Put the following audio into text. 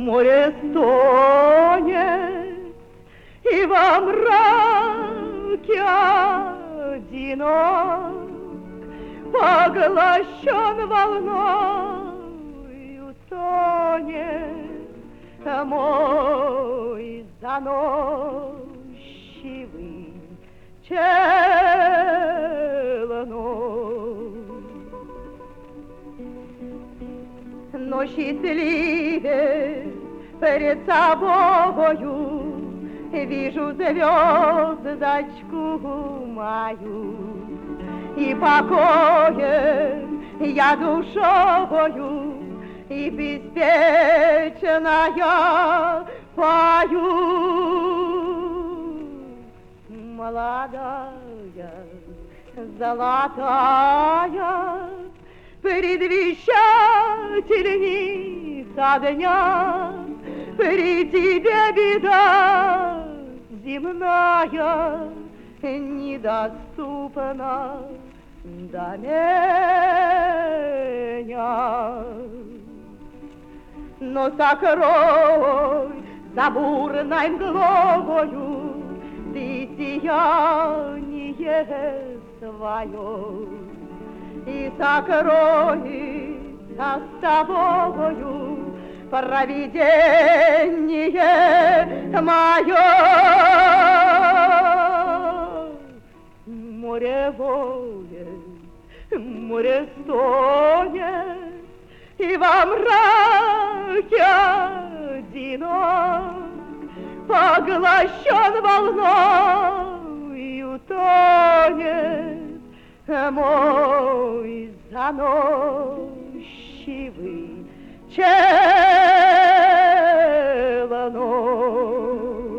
Море стонет, и во мраке одинок, поглощен волной, утонет мой заносчивый челнок. Но счастливее перед собою вижу звездочку мою, и покоем я душою, и беспечно я пою. Молодая, золотая, предвещательница дня, при тебе беда земная недоступна до меня. Но сокрой за бурной мглою ты сияние свое, и сокроется с тобою провидение мое. Море воет, море стонет, и во мраке одинок, поглощен волной, и утонет мой заносчивый челнок.